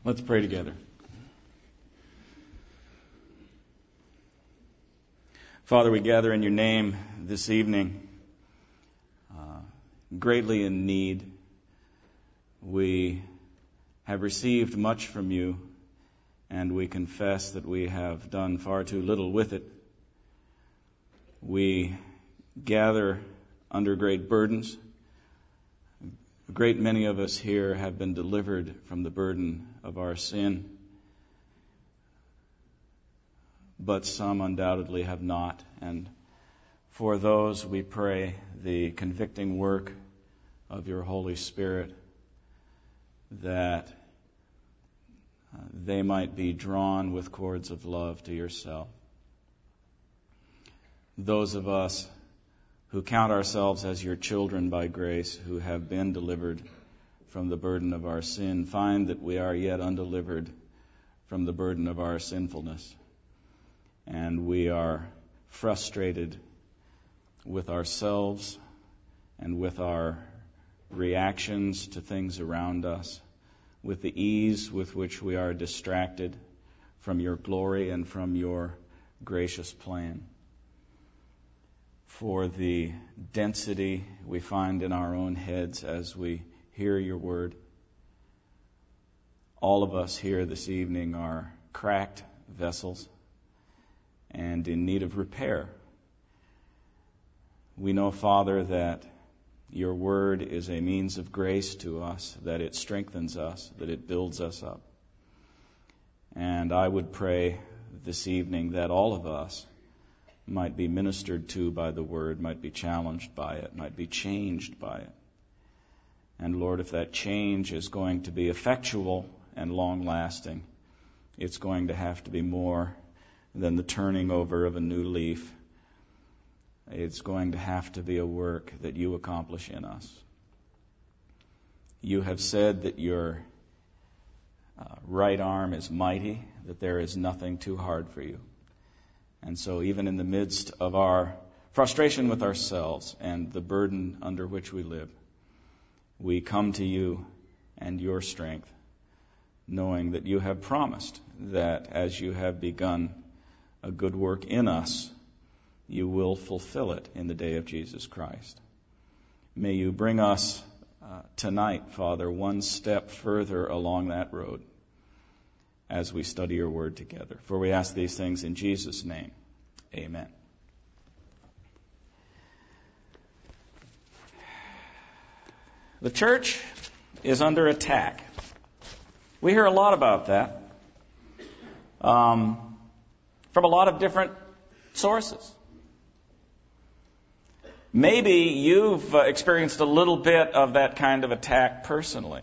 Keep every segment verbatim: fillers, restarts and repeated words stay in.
Let's pray together. Father, we gather in your name this evening, uh, greatly in need. We have received much from you, and we confess that we have done far too little with it. We gather under great burdens. A great many of us here have been delivered from the burden of our sin, but some undoubtedly have not. And for those, we pray the convicting work of your Holy Spirit, that uh, they might be drawn with cords of love to yourself. Those of us who count ourselves as your children by grace, who have been delivered from the burden of our sin, find that we are yet undelivered from the burden of our sinfulness. And we are frustrated with ourselves and with our reactions to things around us, with the ease with which we are distracted from your glory and from your gracious plan. For the density we find in our own heads as we hear your word. All of us here this evening are cracked vessels and in need of repair. We know, Father, that your word is a means of grace to us, that it strengthens us, that it builds us up. And I would pray this evening that all of us might be ministered to by the word, might be challenged by it, might be changed by it. And Lord, if that change is going to be effectual and long-lasting, it's going to have to be more than the turning over of a new leaf. It's going to have to be a work that you accomplish in us. You have said that your uh, right arm is mighty, that there is nothing too hard for you. And so even in the midst of our frustration with ourselves and the burden under which we live, we come to you and your strength, knowing that you have promised that as you have begun a good work in us, you will fulfill it in the day of Jesus Christ. May you bring us uh, tonight, Father, one step further along that road as we study your word together. For we ask these things in Jesus' name. Amen. The church is under attack. We hear a lot about that um, from a lot of different sources. Maybe you've uh, experienced a little bit of that kind of attack personally.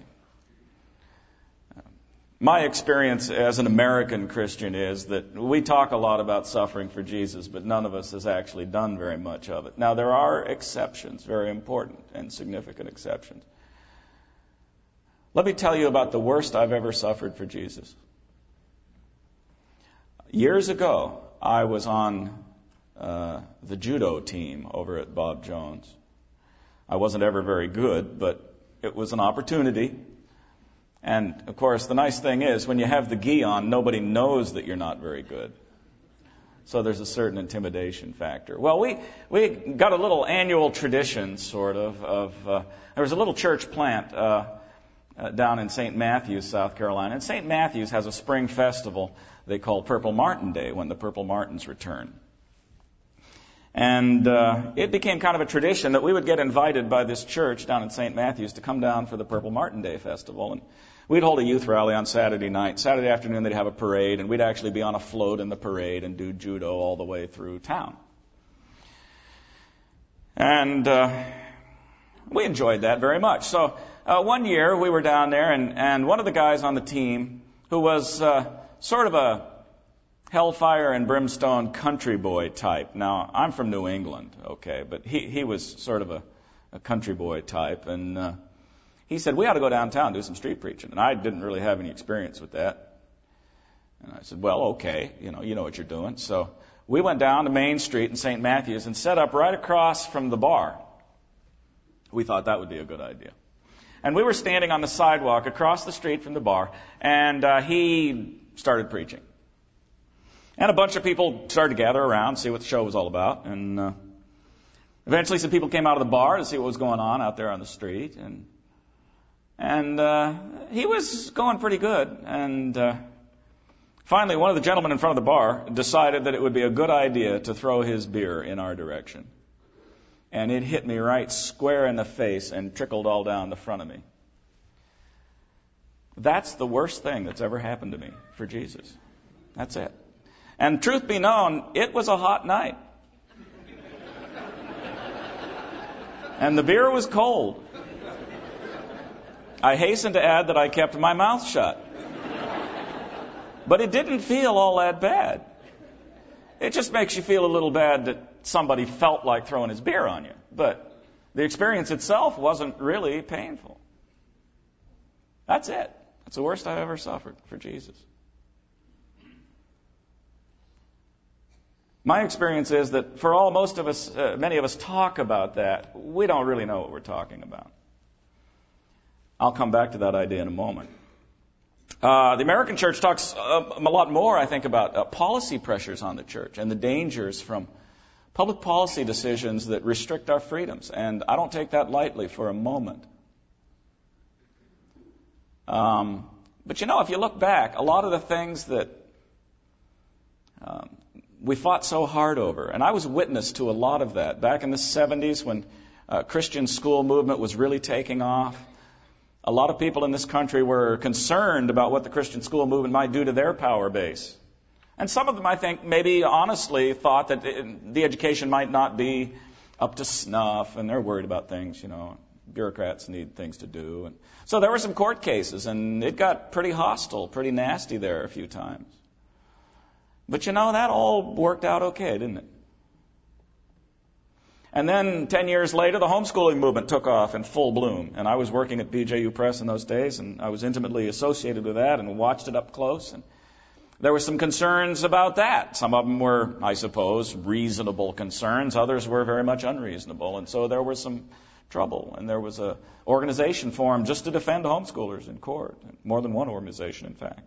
My experience as an American Christian is that we talk a lot about suffering for Jesus, but none of us has actually done very much of it. Now, there are exceptions, very important and significant exceptions. Let me tell you about the worst I've ever suffered for Jesus. Years ago, I was on uh, the judo team over at Bob Jones. I wasn't ever very good, but it was an opportunity. And, of course, the nice thing is, when you have the gi on, nobody knows that you're not very good. So there's a certain intimidation factor. Well, we we got a little annual tradition, sort of, of uh, there was a little church plant uh, uh, down in Saint Matthews, South Carolina. And Saint Matthews has a spring festival they call Purple Martin Day, when the Purple Martins return. And uh, it became kind of a tradition that we would get invited by this church down in Saint Matthews to come down for the Purple Martin Day festival. And we'd hold a youth rally on Saturday night. Saturday afternoon, they'd have a parade, and we'd actually be on a float in the parade and do judo all the way through town. And uh, we enjoyed that very much. So uh, one year, we were down there, and, and one of the guys on the team, who was uh, sort of a hellfire and brimstone country boy type. Now, I'm from New England, okay, but he, he was sort of a, a country boy type, and uh, he said, we ought to go downtown and do some street preaching. And I didn't really have any experience with that. And I said, well, okay, you know, you know what you're doing. So we went down to Main Street in Saint Matthews and set up right across from the bar. We thought that would be a good idea. And we were standing on the sidewalk across the street from the bar, and uh, he started preaching. And a bunch of people started to gather around, see what the show was all about. And uh, eventually some people came out of the bar to see what was going on out there on the street. And and uh, he was going pretty good. And uh, finally, one of the gentlemen in front of the bar decided that it would be a good idea to throw his beer in our direction. And it hit me right square in the face and trickled all down the front of me. That's the worst thing that's ever happened to me for Jesus. That's it. And truth be known, it was a hot night. And the beer was cold. I hasten to add that I kept my mouth shut. But it didn't feel all that bad. It just makes you feel a little bad that somebody felt like throwing his beer on you. But the experience itself wasn't really painful. That's it. That's the worst I've ever suffered for Jesus. My experience is that for all most of us, uh, many of us talk about that, we don't really know what we're talking about. I'll come back to that idea in a moment. Uh, the American church talks uh, a lot more, I think, about uh, policy pressures on the church and the dangers from public policy decisions that restrict our freedoms. And I don't take that lightly for a moment. Um, but you know, if you look back, a lot of the things that um, we fought so hard over, and I was witness to a lot of that back in the seventies when uh, Christian school movement was really taking off. A lot of people in this country were concerned about what the Christian school movement might do to their power base. And some of them, I think, maybe honestly thought that the education might not be up to snuff, and they're worried about things, you know. Bureaucrats need things to do. And so there were some court cases, and it got pretty hostile, pretty nasty there a few times. But you know, that all worked out okay, didn't it? And then ten years later, the homeschooling movement took off in full bloom. And I was working at B J U Press in those days, and I was intimately associated with that and watched it up close. And there were some concerns about that. Some of them were, I suppose, reasonable concerns. Others were very much unreasonable. And so there was some trouble. And there was an organization formed just to defend homeschoolers in court. More than one organization, in fact.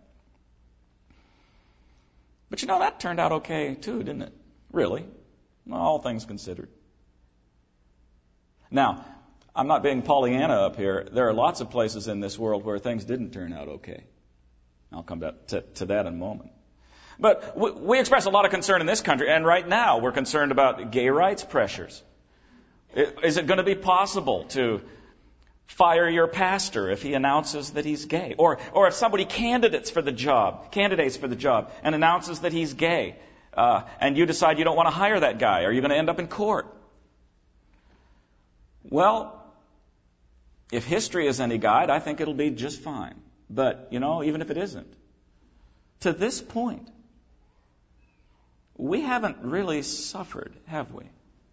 But you know, that turned out okay too, didn't it? Really. All things considered. Now, I'm not being Pollyanna up here. There are lots of places in this world where things didn't turn out okay. I'll come back to, to that in a moment. But we, we express a lot of concern in this country, and right now we're concerned about gay rights pressures. Is it going to be possible to fire your pastor if he announces that he's gay? Or or if somebody candidates for the job, candidates for the job, and announces that he's gay, uh, and you decide you don't want to hire that guy, are you going to end up in court? Well, if history is any guide, I think it'll be just fine. But, you know, even if it isn't, to this point, we haven't really suffered, have we?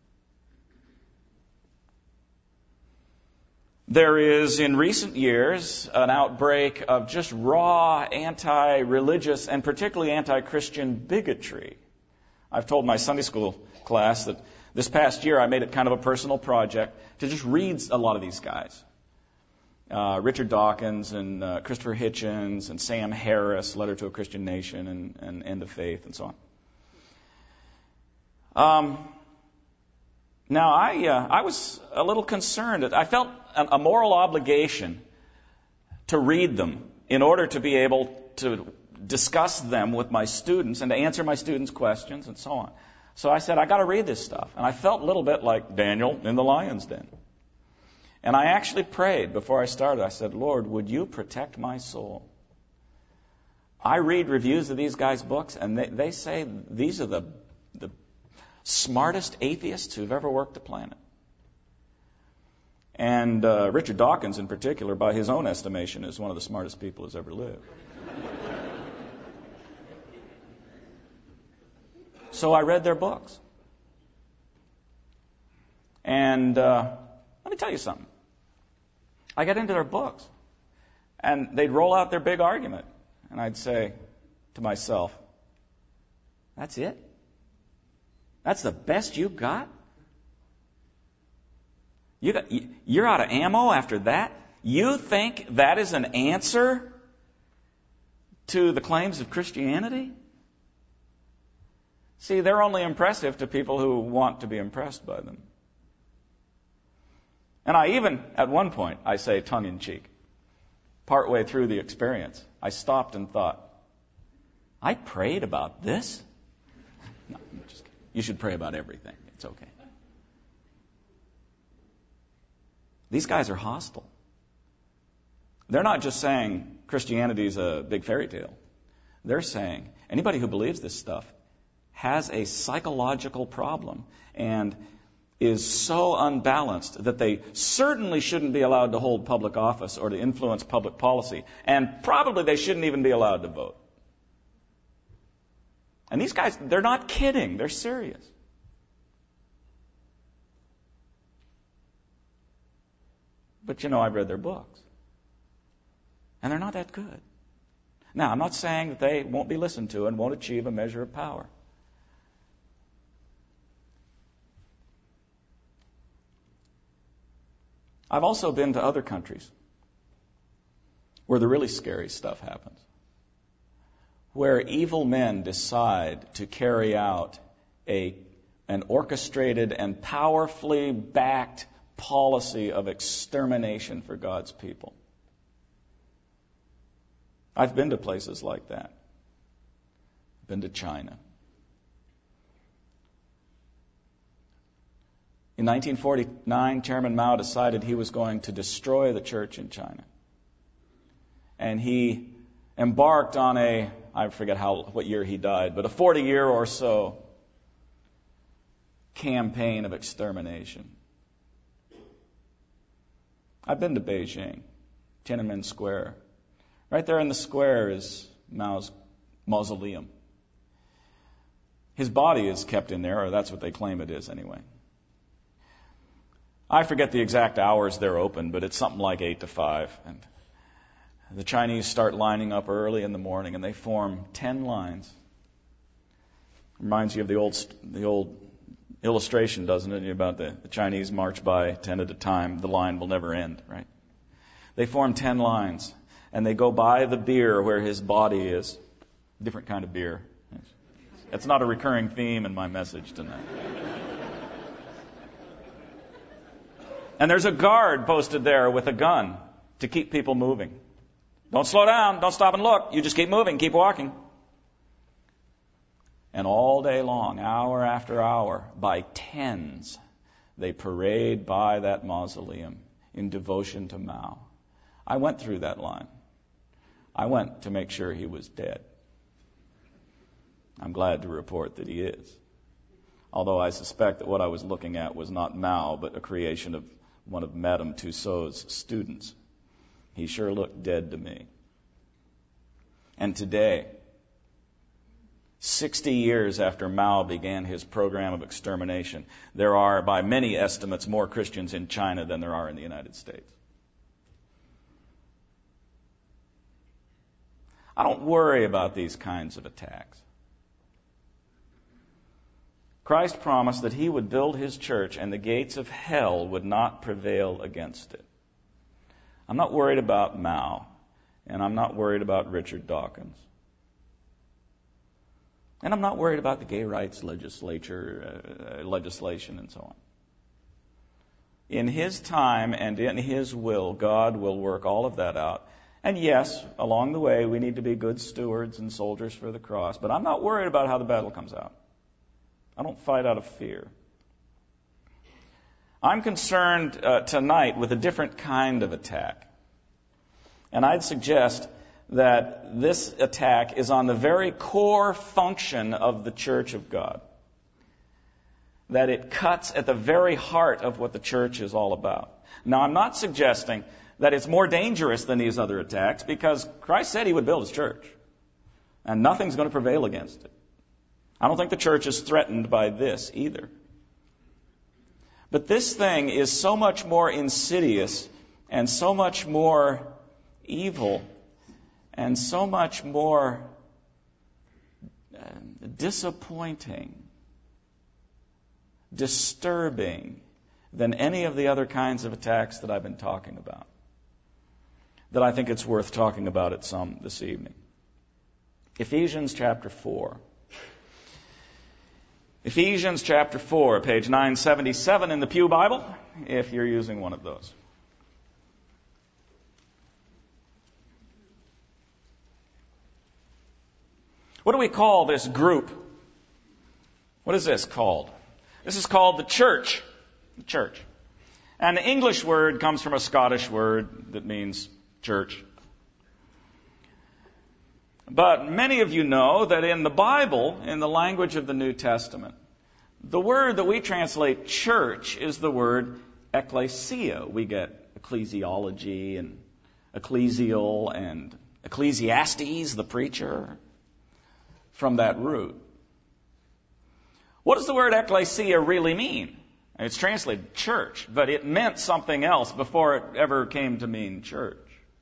There is, in recent years, an outbreak of just raw anti-religious and particularly anti-Christian bigotry. I've told my Sunday school class that this past year I made it kind of a personal project to just read a lot of these guys. Uh, Richard Dawkins and uh, Christopher Hitchens and Sam Harris, Letter to a Christian Nation and, and End of Faith and so on. Um, now, I uh, I was a little concerned. I felt a, a moral obligation to read them in order to be able to discuss them with my students and to answer my students' questions and so on. So I said, I got to read this stuff. And I felt a little bit like Daniel in the lion's den. And I actually prayed before I started. I said, Lord, would you protect my soul? I read reviews of these guys' books, and they, they say these are the, the smartest atheists who've ever worked the planet. And uh, Richard Dawkins, in particular, by his own estimation, is one of the smartest people who's ever lived. So I read their books. And uh, let me tell you something. I got into their books, and they'd roll out their big argument, and I'd say to myself, that's it? That's the best you got? You got you're out of ammo after that? You think that is an answer to the claims of Christianity? See, they're only impressive to people who want to be impressed by them. And I even, at one point, I say tongue-in-cheek, partway through the experience, I stopped and thought, I prayed about this? No, I'm just kidding. You should pray about everything. It's okay. These guys are hostile. They're not just saying Christianity is a big fairy tale. They're saying anybody who believes this stuff has a psychological problem and is so unbalanced that they certainly shouldn't be allowed to hold public office or to influence public policy. And probably they shouldn't even be allowed to vote. And these guys, they're not kidding. They're serious. But you know, I've read their books. And they're not that good. Now, I'm not saying that they won't be listened to and won't achieve a measure of power. I've also been to other countries where the really scary stuff happens, where evil men decide to carry out a, an orchestrated and powerfully backed policy of extermination for God's people. I've been to places like that. I've been to China. In nineteen forty-nine, Chairman Mao decided he was going to destroy the church in China. And he embarked on a, I forget how what year he died, but a forty-year or so campaign of extermination. I've been to Beijing, Tiananmen Square. Right there in the square is Mao's mausoleum. His body is kept in there, or that's what they claim it is anyway. I forget the exact hours they're open, but it's something like eight to five. And the Chinese start lining up early in the morning, and they form ten lines. Reminds you of the old the old illustration, doesn't it? About the, the Chinese march by ten at a time. The line will never end, right? They form ten lines, and they go by the bier where his body is. Different kind of beer. It's not a recurring theme in my message tonight. And there's a guard posted there with a gun to keep people moving. Don't slow down. Don't stop and look. You just keep moving. Keep walking. And all day long, hour after hour, by tens, they parade by that mausoleum in devotion to Mao. I went through that line. I went to make sure he was dead. I'm glad to report that he is. Although I suspect that what I was looking at was not Mao, but a creation of one of Madame Tussauds students. He sure looked dead to me. And today, sixty years after Mao began his program of extermination, there are, by many estimates, more Christians in China than there are in the United States. I don't worry about these kinds of attacks. Christ promised that he would build his church and the gates of hell would not prevail against it. I'm not worried about Mao, and I'm not worried about Richard Dawkins. And I'm not worried about the gay rights legislature, uh, legislation and so on. In his time and in his will, God will work all of that out. And yes, along the way, we need to be good stewards and soldiers for the cross. But I'm not worried about how the battle comes out. I don't fight out of fear. I'm concerned uh, tonight with a different kind of attack. And I'd suggest that this attack is on the very core function of the Church of God. That it cuts at the very heart of what the church is all about. Now, I'm not suggesting that it's more dangerous than these other attacks, because Christ said he would build his church. And nothing's going to prevail against it. I don't think the church is threatened by this either. But this thing is so much more insidious and so much more evil and so much more uh, disappointing, disturbing than any of the other kinds of attacks that I've been talking about. that I think it's worth talking about it some this evening. Ephesians chapter four. Ephesians chapter four, page nine seventy-seven in the Pew Bible, if you're using one of those. What do we call this group? What is this called? This is called the church. The church. And the English word comes from a Scottish word that means church. But many of you know that in the Bible, in the language of the New Testament, the word that we translate church is the word ecclesia. We get ecclesiology and ecclesial and Ecclesiastes, the preacher, from that root. What does the word ecclesia really mean? It's translated church, but it meant something else before it ever came to mean church.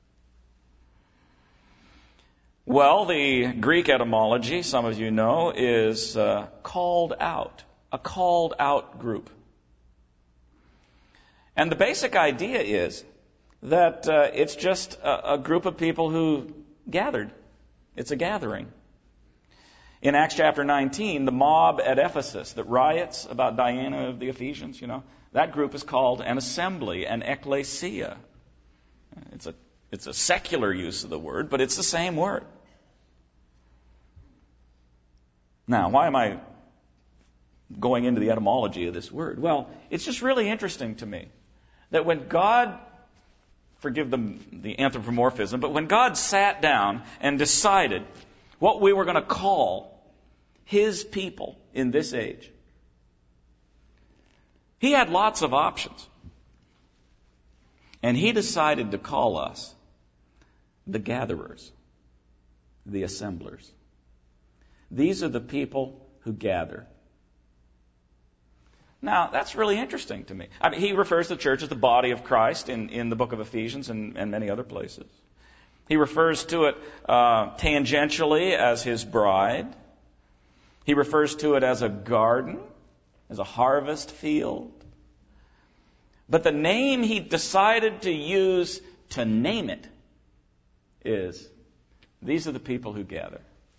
Well, the Greek etymology, some of you know, is uh, called out, a called out group. And the basic idea is that uh, it's just a, a group of people who gathered. It's a gathering. In Acts chapter nineteen, the mob at Ephesus that riots about Diana of the Ephesians, you know, that group is called an assembly, an ecclesia. It's a It's a secular use of the word, but it's the same word. Now, why am I going into the etymology of this word? Well, it's just really interesting to me that when God, forgive the, the anthropomorphism, but when God sat down and decided what we were going to call His people in this age, He had lots of options. And He decided to call us the gatherers, the assemblers. These are the people who gather. Now, that's really interesting to me. I mean, He refers to the church as the body of Christ in, in the book of Ephesians and, and many other places. He refers to it uh, tangentially as His bride. He refers to it as a garden, as a harvest field. But the name He decided to use to name it is, these are the people who gather.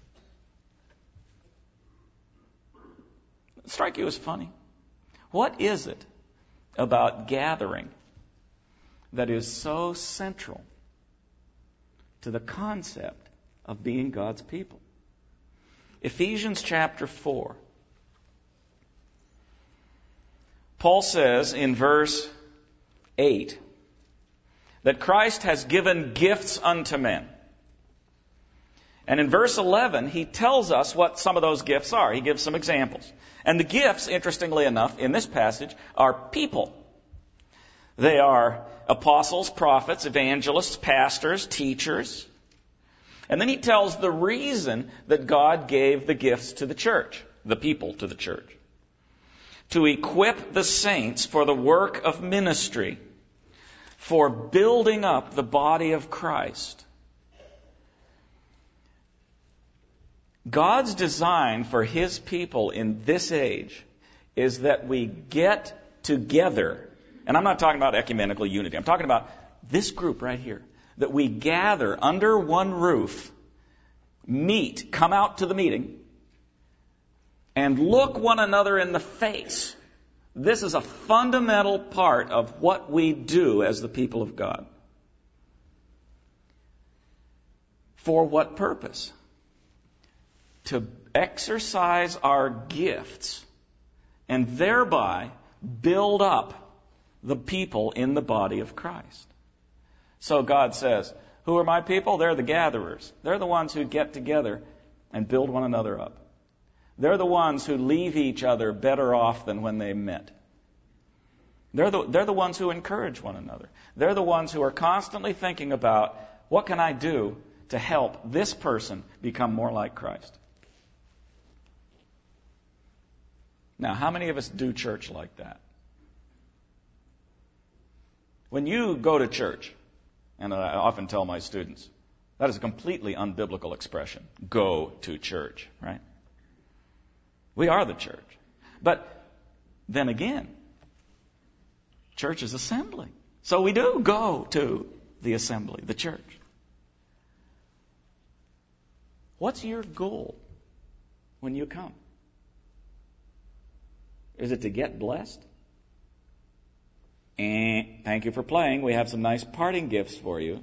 Strike you as funny? What is it about gathering that is so central to the concept of being God's people? Ephesians chapter four. Paul says in verse eight that Christ has given gifts unto men. And in verse eleven, he tells us what some of those gifts are. He gives some examples. And the gifts, interestingly enough, in this passage, are people. They are apostles, prophets, evangelists, pastors, teachers. And then he tells the reason that God gave the gifts to the church, the people to the church. To equip the saints for the work of ministry, for building up the body of Christ. God's design for His people in this age is that we get together. And I'm not talking about ecumenical unity. I'm talking about this group right here. That we gather under one roof, meet, come out to the meeting, and look one another in the face. This is a fundamental part of what we do as the people of God. For what purpose? To exercise our gifts and thereby build up the people in the body of Christ. So God says, who are my people? They're the gatherers. They're the ones who get together and build one another up. They're the ones who leave each other better off than when they met. They're the, they're the ones who encourage one another. They're the ones who are constantly thinking about, what can I do to help this person become more like Christ? Now, how many of us do church like that? When you go to church, and I often tell my students, that is a completely unbiblical expression. Go to church, right? We are the church. But then again, church is assembly. So we do go to the assembly, the church. What's your goal when you come? Is it to get blessed? And thank you for playing. We have some nice parting gifts for you.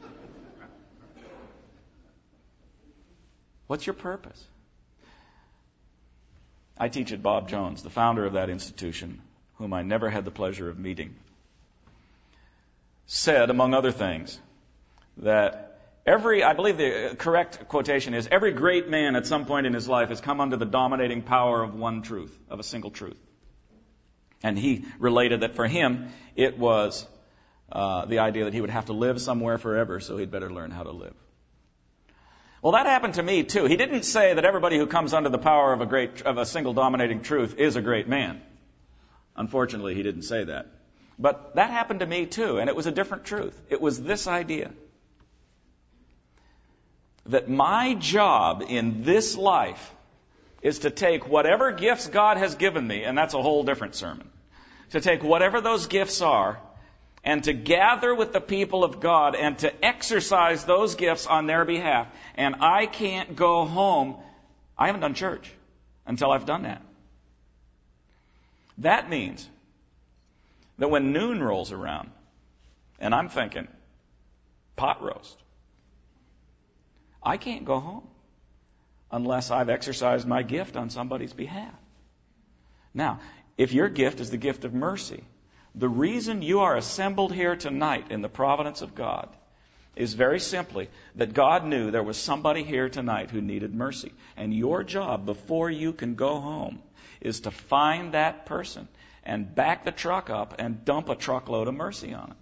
What's your purpose? I teach at Bob Jones, the founder of that institution, whom I never had the pleasure of meeting, said, among other things, that every, I believe the correct quotation is, every great man at some point in his life has come under the dominating power of one truth, of a single truth. And he related that for him, it was uh, the idea that he would have to live somewhere forever, so he'd better learn how to live. Well, that happened to me too. He didn't say that everybody who comes under the power of a great, of a single dominating truth is a great man. Unfortunately, he didn't say that. But that happened to me too, and it was a different truth. It was this idea that my job in this life is to take whatever gifts God has given me, and that's a whole different sermon, to take whatever those gifts are and to gather with the people of God and to exercise those gifts on their behalf. And I can't go home. I haven't done church until I've done that. That means that when noon rolls around and I'm thinking, pot roast, I can't go home unless I've exercised my gift on somebody's behalf. Now, if your gift is the gift of mercy, the reason you are assembled here tonight in the providence of God is very simply that God knew there was somebody here tonight who needed mercy. And your job before you can go home is to find that person and back the truck up and dump a truckload of mercy on it.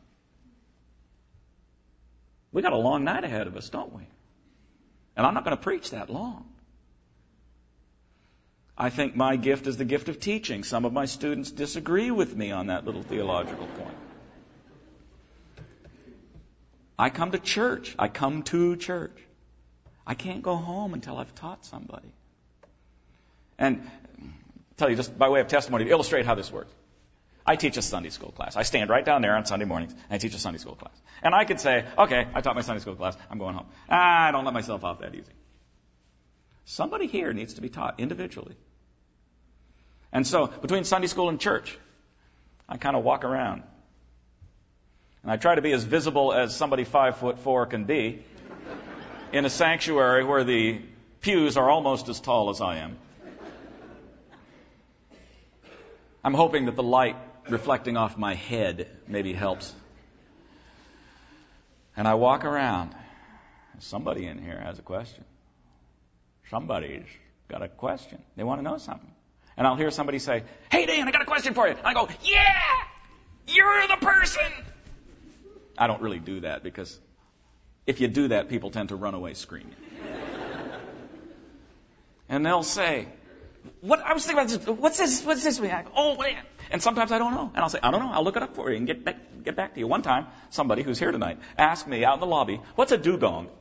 We got a long night ahead of us, don't we? And I'm not going to preach that long. I think my gift is the gift of teaching. Some of my students disagree with me on that little theological point. I come to church. I come to church. I can't go home until I've taught somebody. And I'll tell you just by way of testimony to illustrate how this works. I teach a Sunday school class. I stand right down there on Sunday mornings and I teach a Sunday school class. And I could say, okay, I taught my Sunday school class. I'm going home. Ah, I don't let myself off that easy. Somebody here needs to be taught individually. And so, between Sunday school and church, I kind of walk around. And I try to be as visible as somebody five foot four can be in a sanctuary where the pews are almost as tall as I am. I'm hoping that the light reflecting off my head maybe helps. And I walk around. Somebody in here has a question. Somebody's got a question. They want to know something. And I'll hear somebody say, hey, Dan, I got a question for you. And I go, yeah, you're the person. I don't really do that because if you do that, people tend to run away screaming. And they'll say, what? I was thinking about this. What's this? What's this? I go, oh, man. And sometimes I don't know. And I'll say, I don't know. I'll look it up for you and get back, get back to you. One time, somebody who's here tonight asked me out in the lobby, what's a dugong?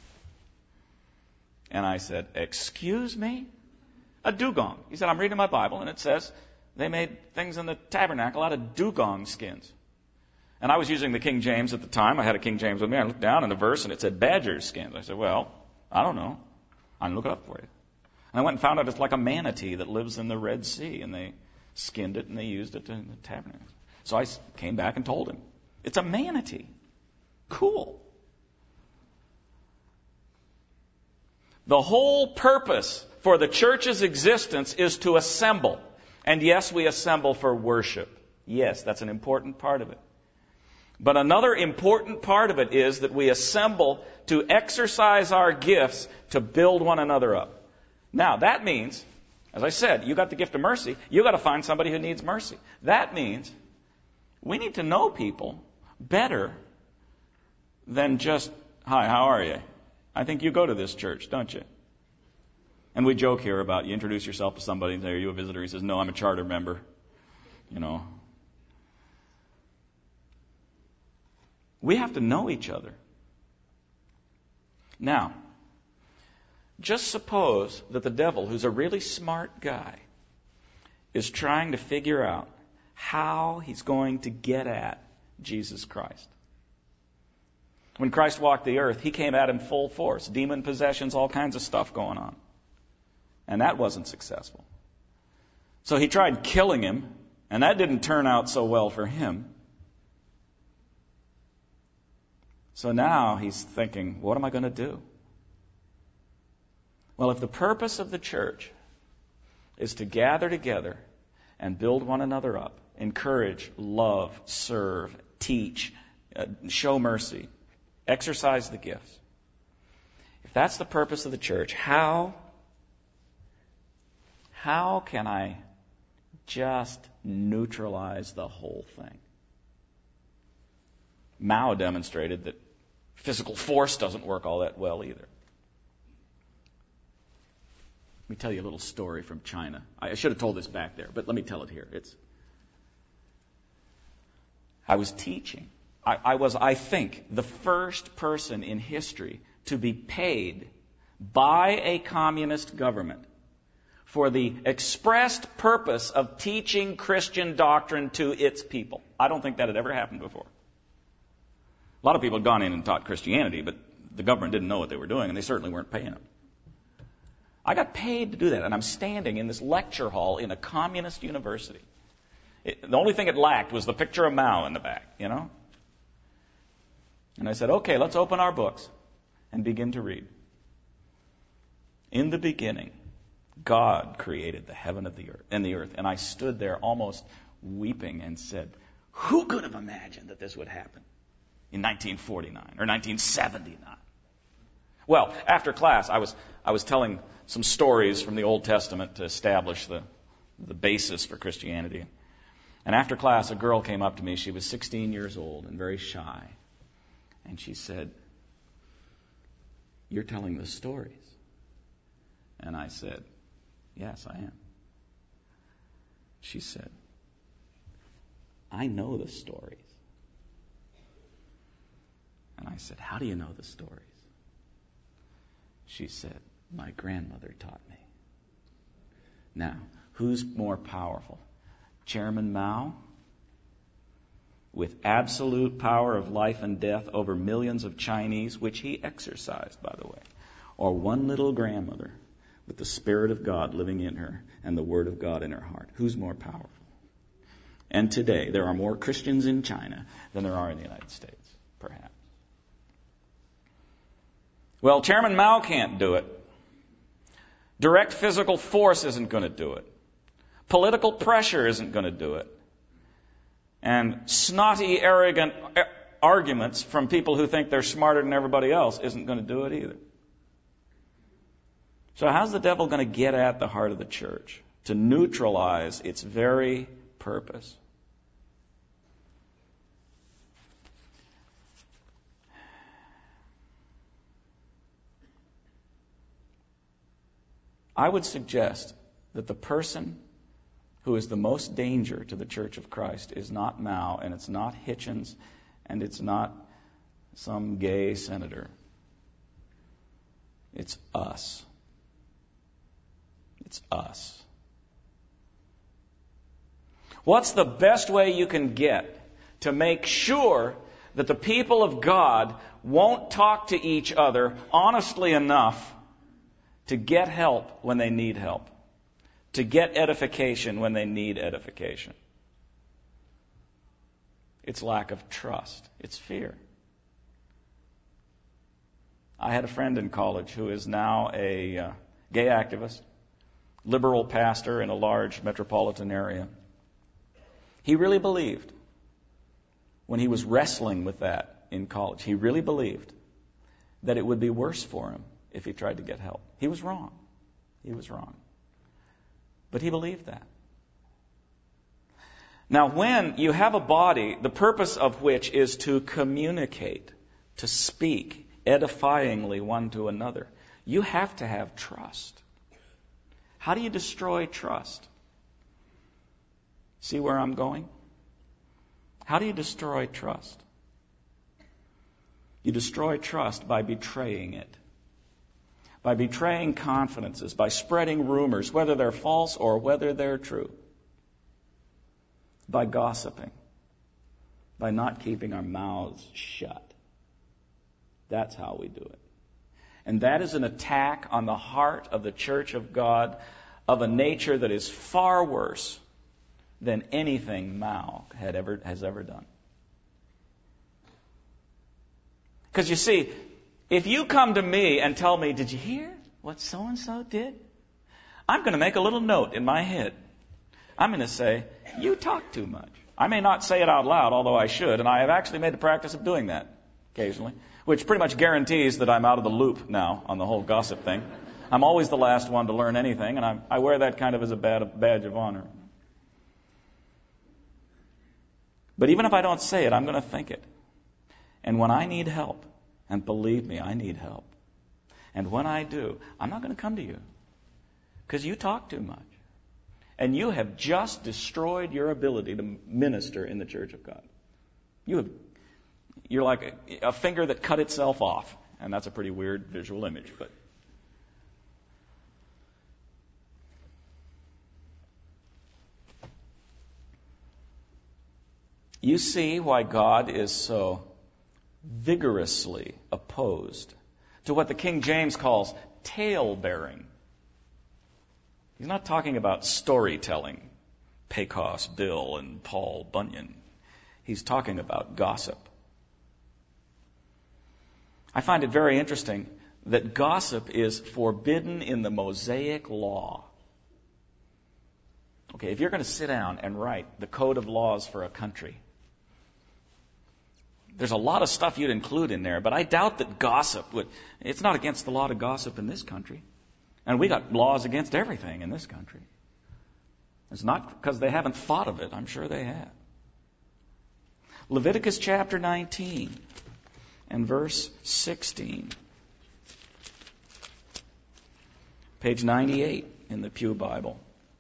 And I said, excuse me? A dugong. He said, I'm reading my Bible, and it says they made things in the tabernacle out of dugong skins. And I was using the King James at the time. I had a King James with me. I looked down in the verse, and it said badger skins. I said, well, I don't know. I can look it up for you. And I went and found out it's like a manatee that lives in the Red Sea, and they skinned it, and they used it in the tabernacle. So I came back and told him, it's a manatee. Cool. The whole purpose for the church's existence is to assemble. And yes, we assemble for worship. Yes, that's an important part of it. But another important part of it is that we assemble to exercise our gifts to build one another up. Now, that means, as I said, you got the gift of mercy. You got to find somebody who needs mercy. That means we need to know people better than just, hi, how are you? I think you go to this church, don't you? And we joke here about you introduce yourself to somebody and say, are you a visitor? He says, no, I'm a charter member. You know. We have to know each other. Now, just suppose that the devil, who's a really smart guy, is trying to figure out how he's going to get at Jesus Christ. When Christ walked the earth, he came at him full force, demon possessions, all kinds of stuff going on. And that wasn't successful. So he tried killing him, and that didn't turn out so well for him. So now he's thinking, what am I going to do? Well, if the purpose of the church is to gather together and build one another up, encourage, love, serve, teach, uh, show mercy, exercise the gifts. If that's the purpose of the church, how, how can I just neutralize the whole thing? Mao demonstrated that physical force doesn't work all that well either. Let me tell you a little story from China. I should have told this back there, but let me tell it here. It's I was teaching. I, I was, I think, the first person in history to be paid by a communist government for the expressed purpose of teaching Christian doctrine to its people. I don't think that had ever happened before. A lot of people had gone in and taught Christianity, but the government didn't know what they were doing, and they certainly weren't paying them. I got paid to do that, and I'm standing in this lecture hall in a communist university. It, the only thing it lacked was the picture of Mao in the back, you know? And I said, okay, let's open our books and begin to read. In the beginning, God created the heaven of the earth and the earth. And I stood there almost weeping and said, who could have imagined that this would happen in nineteen forty-nine or nineteen seventy-nine? Well, after class, I was I was telling some stories from the Old Testament to establish the, the basis for Christianity. And after class, a girl came up to me. She was sixteen years old and very shy. And she said, you're telling the stories. And I said, yes, I am. She said, I know the stories. And I said, how do you know the stories? She said, my grandmother taught me. Now, who's more powerful? Chairman Mao, with absolute power of life and death over millions of Chinese, which he exercised, by the way, or one little grandmother with the Spirit of God living in her and the Word of God in her heart? Who's more powerful? And today, there are more Christians in China than there are in the United States, perhaps. Well, Chairman Mao can't do it. Direct physical force isn't going to do it. Political pressure isn't going to do it. And snotty, arrogant arguments from people who think they're smarter than everybody else isn't going to do it either. So how's the devil going to get at the heart of the church to neutralize its very purpose? I would suggest that the person who is the most danger to the Church of Christ is not Mao, and it's not Hitchens, and it's not some gay senator. It's us. It's us. What's the best way you can get to make sure that the people of God won't talk to each other honestly enough to get help when they need help? To get edification when they need edification? It's lack of trust. It's fear. I had a friend in college who is now a uh, gay activist, liberal pastor in a large metropolitan area. He really believed, when he was wrestling with that in college, he really believed that it would be worse for him if he tried to get help. He was wrong. He was wrong. But he believed that. Now, when you have a body, the purpose of which is to communicate, to speak edifyingly one to another, you have to have trust. How do you destroy trust? See where I'm going? How do you destroy trust? You destroy trust by betraying it. By betraying confidences, by spreading rumors, whether they're false or whether they're true. By gossiping. By not keeping our mouths shut. That's how we do it. And that is an attack on the heart of the church of God of a nature that is far worse than anything Mao had ever, has ever done. Because you see, if you come to me and tell me, did you hear what so-and-so did? I'm going to make a little note in my head. I'm going to say, you talk too much. I may not say it out loud, although I should, and I have actually made the practice of doing that occasionally, which pretty much guarantees that I'm out of the loop now on the whole gossip thing. I'm always the last one to learn anything, and I, I wear that kind of as a bad, badge of honor. But even if I don't say it, I'm going to think it. And when I need help, and believe me, I need help, and when I do, I'm not going to come to you because you talk too much. And you have just destroyed your ability to minister in the church of God. You have, you're like a, a finger that cut itself off. And that's a pretty weird visual image. But you see why God is so vigorously opposed to what the King James calls tale-bearing. He's not talking about storytelling, Pecos Bill and Paul Bunyan. He's talking about gossip. I find it very interesting that gossip is forbidden in the Mosaic law. Okay, if you're going to sit down and write the code of laws for a country, there's a lot of stuff you'd include in there, but I doubt that gossip would... It's not against the law to gossip in this country. And we got laws against everything in this country. It's not because they haven't thought of it. I'm sure they have. Leviticus chapter nineteen and verse sixteen. Page ninety-eight in the Pew Bible.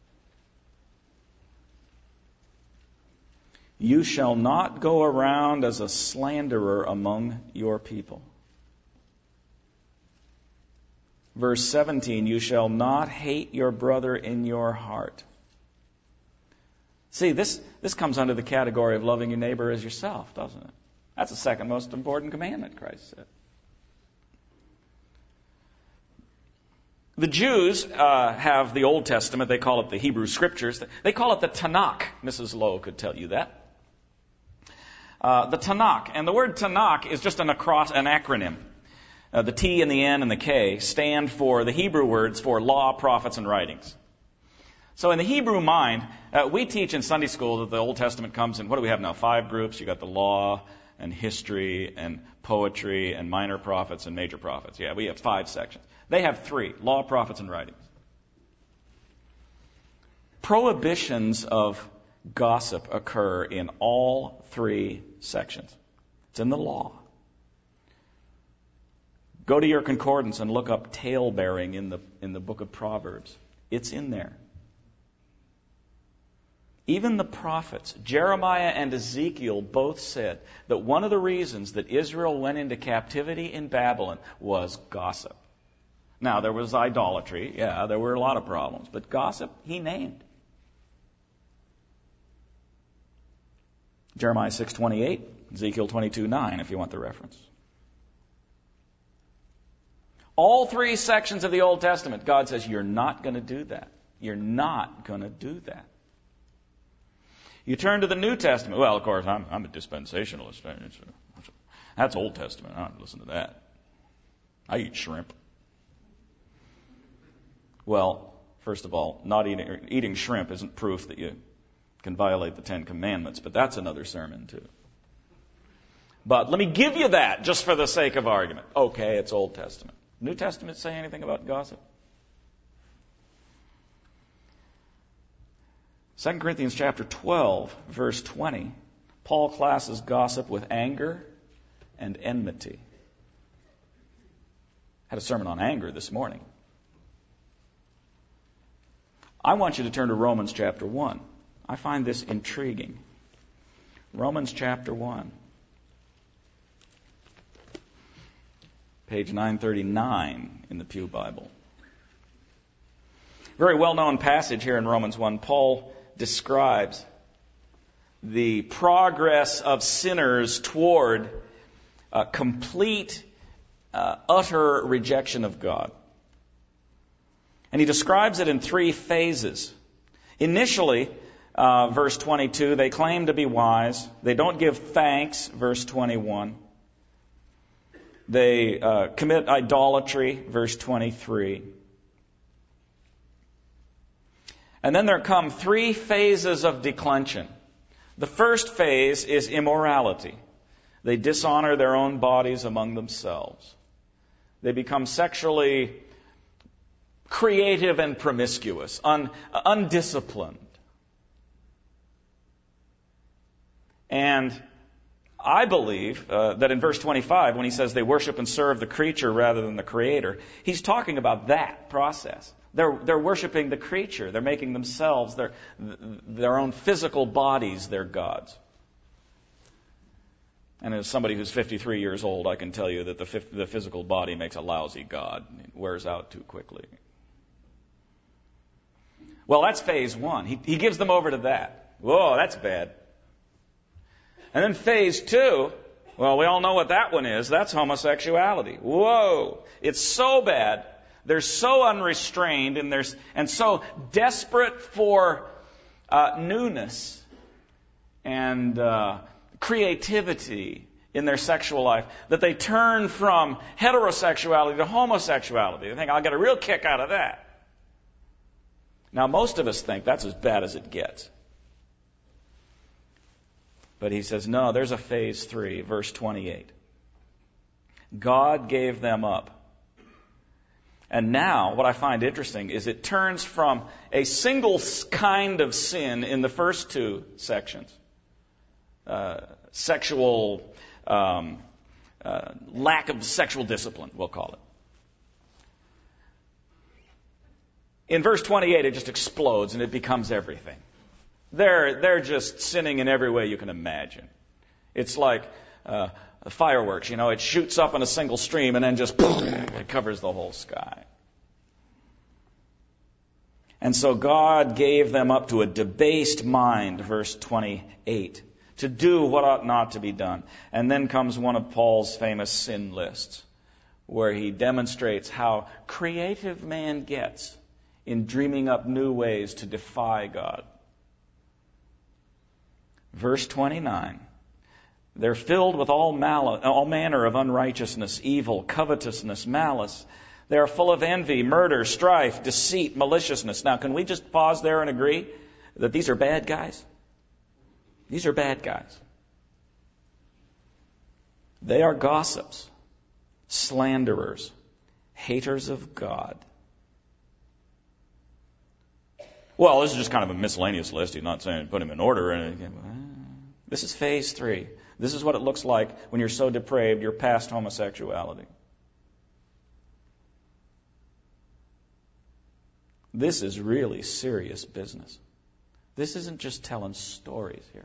You shall not go around as a slanderer among your people. Verse seventeen, you shall not hate your brother in your heart. See, this, this comes under the category of loving your neighbor as yourself, doesn't it? That's the second most important commandment, Christ said. The Jews uh, have the Old Testament. They call it the Hebrew Scriptures. They call it the Tanakh. Missus Lowe could tell you that. Uh, the Tanakh. And the word Tanakh is just an, across, an acronym. Uh, the T and the N and the K stand for the Hebrew words for law, prophets, and writings. So in the Hebrew mind, uh, we teach in Sunday school that the Old Testament comes in, what do we have now? Five groups. You got the law and history and poetry and minor prophets and major prophets. Yeah, we have five sections. They have three, law, prophets, and writings. Prohibitions of gossip occur in all three sections. It's in the law. Go to your concordance and look up tale-bearing in the in the book of Proverbs. It's in there. Even the prophets, Jeremiah and Ezekiel, both said that one of the reasons that Israel went into captivity in Babylon was gossip. Now, there was idolatry. Yeah, there were a lot of problems. But gossip, he named. Jeremiah six twenty-eight, Ezekiel twenty-two nine, if you want the reference. All three sections of the Old Testament, God says, you're not going to do that. You're not going to do that. You turn to the New Testament. Well, of course, I'm, I'm a dispensationalist. That's Old Testament. I don't listen to that. I eat shrimp. Well, first of all, not eating, eating shrimp isn't proof that you can violate the Ten Commandments, but that's another sermon too. But let me give you that just for the sake of argument. Okay, it's Old Testament. New Testament say anything about gossip? Second Corinthians chapter twelve, verse twenty, Paul classes gossip with anger and enmity. Had a sermon on anger this morning. I want you to turn to Romans chapter one. I find this intriguing. Romans chapter one. Page nine thirty-nine in the Pew Bible. Very well-known passage here in Romans one. Paul describes the progress of sinners toward uh, complete uh, utter rejection of God. And he describes it in three phases. Initially, uh, verse twenty-two, they claim to be wise. They don't give thanks, verse twenty-one. They uh, commit idolatry, verse twenty-three. And then there come three phases of declension. The first phase is immorality. They dishonor their own bodies among themselves. They become sexually creative and promiscuous, un, undisciplined. And I believe uh, that in verse twenty-five, when he says they worship and serve the creature rather than the Creator, he's talking about that process. They're, they're worshiping the creature. They're making themselves, their, their own physical bodies, their gods. And as somebody who's fifty-three years old, I can tell you that the, the physical body makes a lousy god. It wears out too quickly. Well, that's phase one. He, he gives them over to that. Whoa, that's bad. And then phase two, well, we all know what that one is. That's homosexuality. Whoa, it's so bad. They're so unrestrained and, they're, and so desperate for uh, newness and uh, creativity in their sexual life that they turn from heterosexuality to homosexuality. They think, I'll get a real kick out of that. Now, most of us think that's as bad as it gets. But he says, no, there's a phase three, verse twenty-eight. God gave them up. And now, what I find interesting is it turns from a single kind of sin in the first two sections, uh, sexual, um, uh, lack of sexual discipline, we'll call it. In verse twenty-eight, it just explodes and it becomes everything. They're, they're just sinning in every way you can imagine. It's like uh, fireworks, you know, it shoots up in a single stream and then just it covers the whole sky. And so God gave them up to a debased mind, verse twenty-eight, to do what ought not to be done. And then comes one of Paul's famous sin lists, where he demonstrates how creative man gets in dreaming up new ways to defy God. Verse twenty-nine, they're filled with all malice, all manner of unrighteousness, evil, covetousness, malice. They are full of envy, murder, strife, deceit, maliciousness. Now, can we just pause there and agree that these are bad guys? These are bad guys. They are gossips, slanderers, haters of God. Well, this is just kind of a miscellaneous list. He's not saying put him in order or anything. This is phase three. This is what it looks like when you're so depraved you're past homosexuality. This is really serious business. This isn't just telling stories here.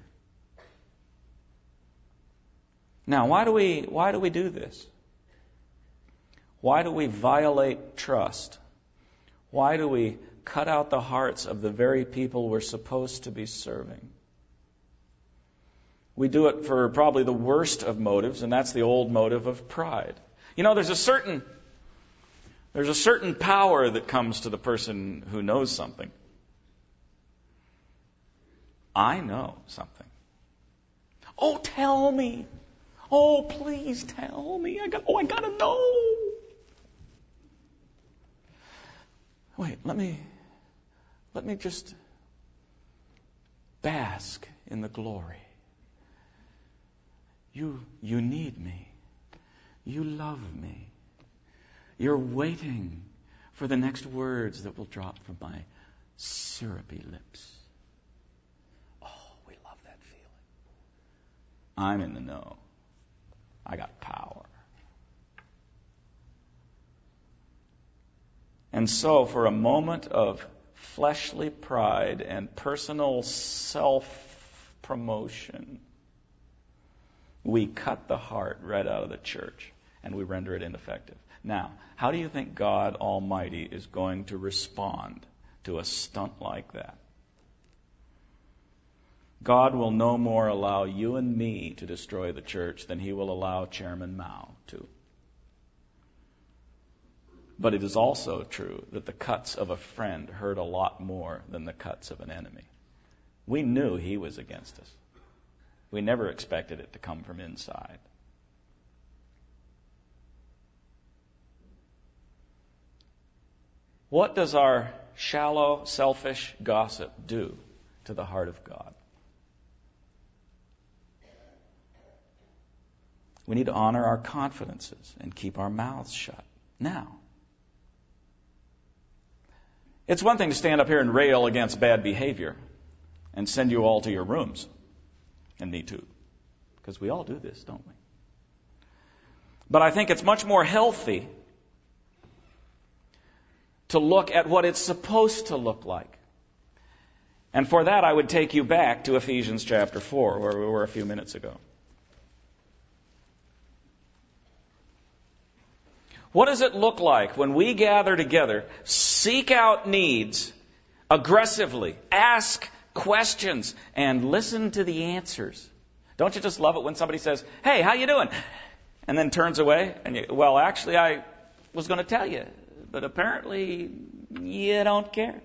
Now, why do we why do we do this? Why do we violate trust? Why do we cut out the hearts of the very people we're supposed to be serving? We do it for probably the worst of motives, and that's the old motive of pride. You know, there's a certain there's a certain power that comes to the person who knows something. I know something. Oh, tell me. Oh, please tell me. I got oh, I gotta know. Wait, let me let me just bask in the glory. You you need me. You love me. You're waiting for the next words that will drop from my syrupy lips. Oh, we love that feeling. I'm in the know. I got power. And so, for a moment of fleshly pride and personal self-promotion, we cut the heart right out of the church and we render it ineffective. Now, how do you think God Almighty is going to respond to a stunt like that? God will no more allow you and me to destroy the church than he will allow Chairman Mao to. But it is also true that the cuts of a friend hurt a lot more than the cuts of an enemy. We knew he was against us. We never expected it to come from inside. What does our shallow, selfish gossip do to the heart of God? We need to honor our confidences and keep our mouths shut. Now, it's one thing to stand up here and rail against bad behavior and send you all to your rooms. And me too. Because we all do this, don't we? But I think it's much more healthy to look at what it's supposed to look like. And for that, I would take you back to Ephesians chapter four, where we were a few minutes ago. What does it look like when we gather together, seek out needs aggressively, ask questions, and listen to the answers? Don't you just love it when somebody says, "Hey, how you doing?" and then turns away? And you, well, actually, I was going to tell you, but apparently you don't care.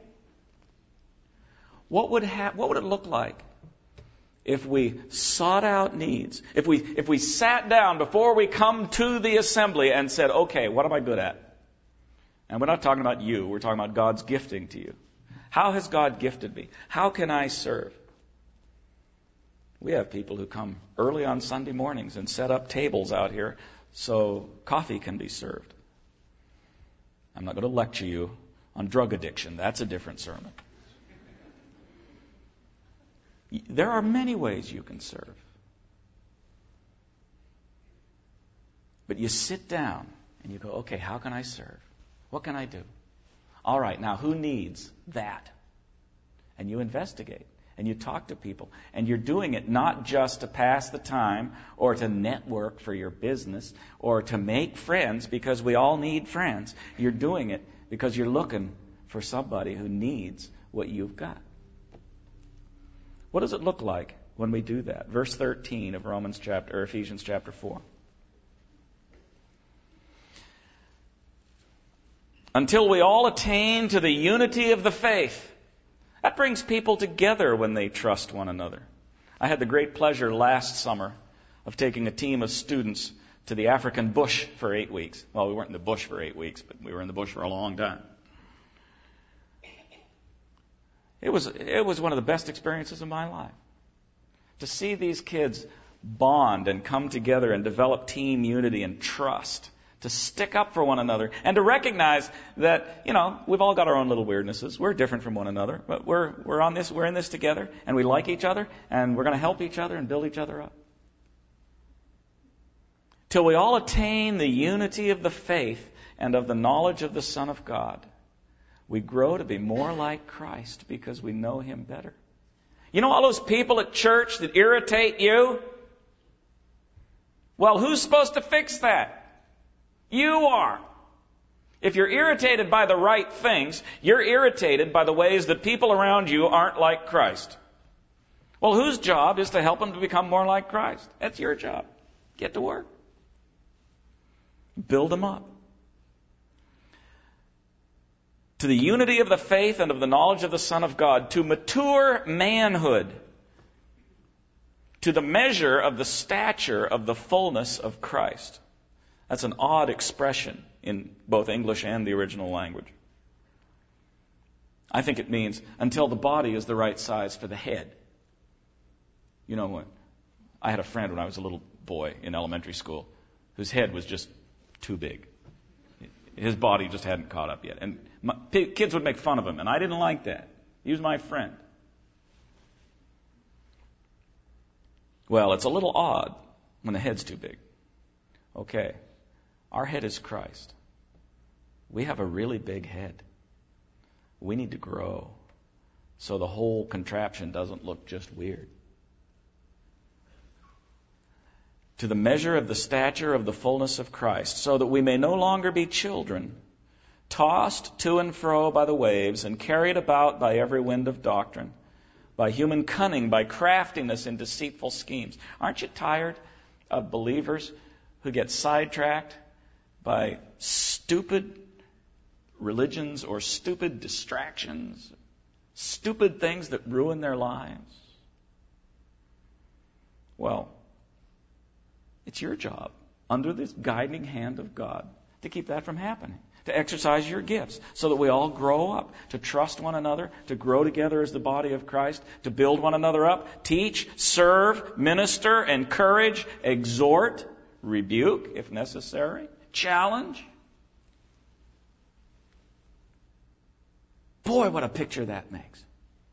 What would ha- what would it look like if we sought out needs? If we if we sat down before we come to the assembly and said, "Okay, what am I good at?" And we're not talking about you. We're talking about God's gifting to you. How has God gifted me? How can I serve? We have people who come early on Sunday mornings and set up tables out here so coffee can be served. I'm not going to lecture you on drug addiction. That's a different sermon. There are many ways you can serve. But you sit down and you go, "Okay, how can I serve? What can I do? All right, now who needs that?" And you investigate and you talk to people. And you're doing it not just to pass the time or to network for your business or to make friends, because we all need friends. You're doing it because you're looking for somebody who needs what you've got. What does it look like when we do that? Verse thirteen of Romans chapter or Ephesians chapter four. Until we all attain to the unity of the faith. That brings people together when they trust one another. I had the great pleasure last summer of taking a team of students to the African bush for eight weeks. Well, we weren't in the bush for eight weeks, but we were in the bush for a long time. It was it was one of the best experiences of my life. To see these kids bond and come together and develop team unity and trust, to stick up for one another, and to recognize that, you know, we've all got our own little weirdnesses. We're different from one another, but we're we're on this, we're in this together, and we like each other, and we're going to help each other and build each other up. Till we all attain the unity of the faith and of the knowledge of the Son of God. We grow to be more like Christ because we know Him better. You know all those people at church that irritate you? Well, who's supposed to fix that? You are. If you're irritated by the right things, you're irritated by the ways that people around you aren't like Christ. Well, whose job is to help them to become more like Christ? That's your job. Get to work. Build them up. To the unity of the faith and of the knowledge of the Son of God, to mature manhood, to the measure of the stature of the fullness of Christ. That's an odd expression in both English and the original language. I think it means until the body is the right size for the head. You know what? I had a friend when I was a little boy in elementary school whose head was just too big. His body just hadn't caught up yet. And my, kids would make fun of him, and I didn't like that. He was my friend. Well, it's a little odd when the head's too big. Okay, our head is Christ. We have a really big head. We need to grow so the whole contraption doesn't look just weird. To the measure of the stature of the fullness of Christ, so that we may no longer be children, tossed to and fro by the waves and carried about by every wind of doctrine, by human cunning, by craftiness in deceitful schemes. Aren't you tired of believers who get sidetracked by stupid religions or stupid distractions, stupid things that ruin their lives? Well, it's your job, under this guiding hand of God, to keep that from happening, to exercise your gifts so that we all grow up, to trust one another, to grow together as the body of Christ, to build one another up, teach, serve, minister, encourage, exhort, rebuke if necessary, challenge. Boy, what a picture that makes.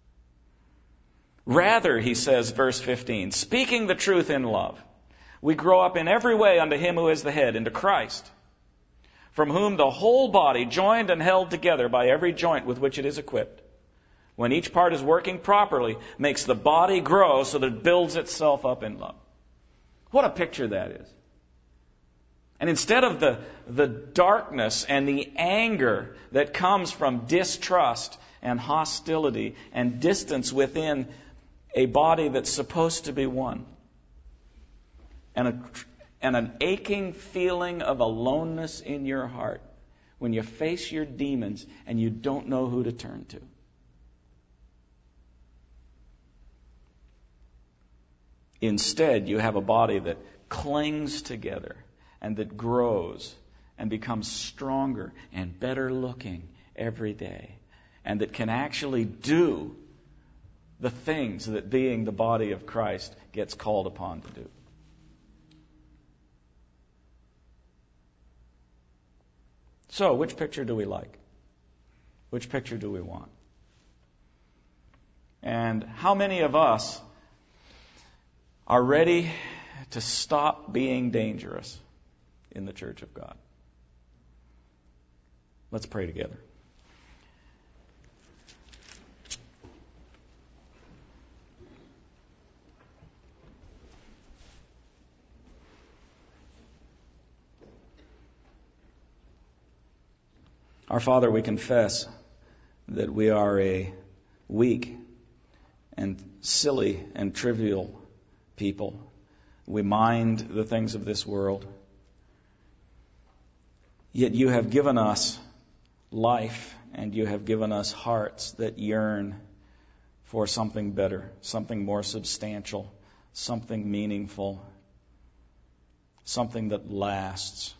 Rather, he says, verse fifteen, speaking the truth in love, we grow up in every way unto him who is the head, into Christ, from whom the whole body, joined and held together by every joint with which it is equipped, when each part is working properly, makes the body grow so that it builds itself up in love. What a picture that is. And instead of the, the darkness and the anger that comes from distrust and hostility and distance within a body that's supposed to be one, and a, and an aching feeling of aloneness in your heart when you face your demons and you don't know who to turn to. Instead, you have a body that clings together and that grows and becomes stronger and better looking every day, and that can actually do the things that being the body of Christ gets called upon to do. So, which picture do we like? Which picture do we want? And how many of us are ready to stop being dangerous in the church of God? Let's pray together. Our Father, we confess that we are a weak and silly and trivial people. We mind the things of this world. Yet you have given us life, and you have given us hearts that yearn for something better, something more substantial, something meaningful, something that lasts.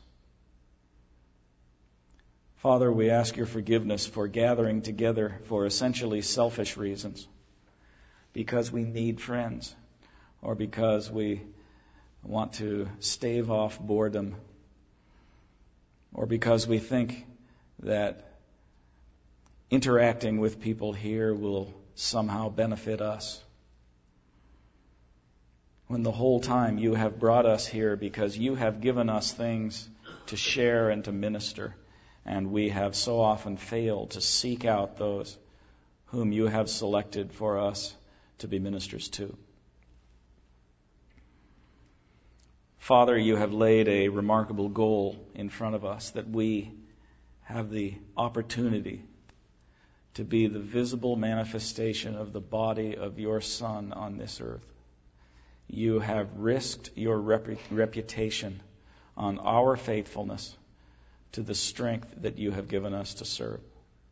Father, we ask your forgiveness for gathering together for essentially selfish reasons, because we need friends, or because we want to stave off boredom, or because we think that interacting with people here will somehow benefit us, when the whole time you have brought us here because you have given us things to share and to minister. And we have so often failed to seek out those whom you have selected for us to be ministers to. Father, you have laid a remarkable goal in front of us, that we have the opportunity to be the visible manifestation of the body of your Son on this earth. You have risked your rep- reputation on our faithfulness to the strength that you have given us to serve.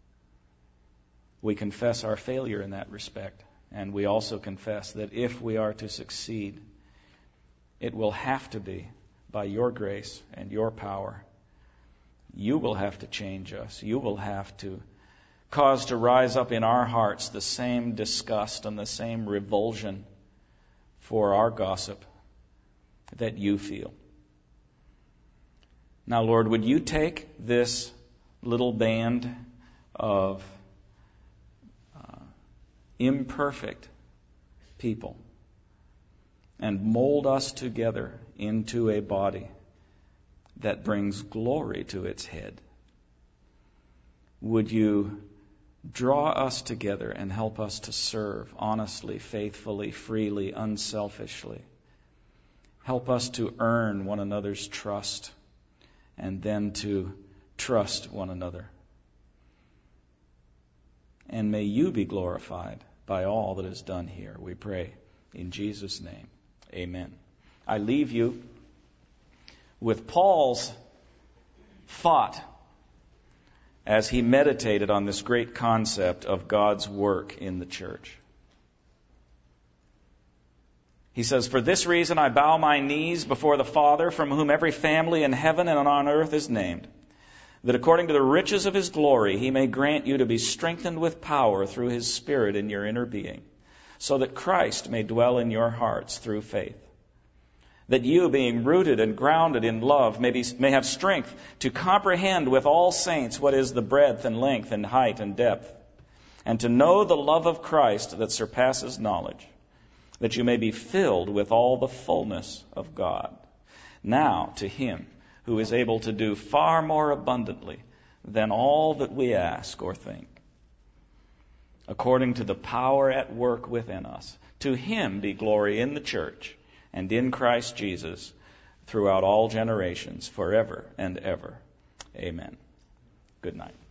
We confess our failure in that respect, and we also confess that if we are to succeed, it will have to be by your grace and your power. You will have to change us. You will have to cause to rise up in our hearts the same disgust and the same revulsion for our gossip that you feel. Now, Lord, would you take this little band of uh, imperfect people and mold us together into a body that brings glory to its head? Would you draw us together and help us to serve honestly, faithfully, freely, unselfishly? Help us to earn one another's trust, and then to trust one another. And may you be glorified by all that is done here, we pray. In Jesus' name, amen. I leave you with Paul's thought as he meditated on this great concept of God's work in the church. He says, "For this reason I bow my knees before the Father, from whom every family in heaven and on earth is named, that according to the riches of his glory he may grant you to be strengthened with power through his Spirit in your inner being, so that Christ may dwell in your hearts through faith. That you, being rooted and grounded in love, may, be, may have strength to comprehend with all saints what is the breadth and length and height and depth, and to know the love of Christ that surpasses knowledge, that you may be filled with all the fullness of God. Now to him who is able to do far more abundantly than all that we ask or think, according to the power at work within us, to him be glory in the church and in Christ Jesus throughout all generations, forever and ever. Amen." Good night.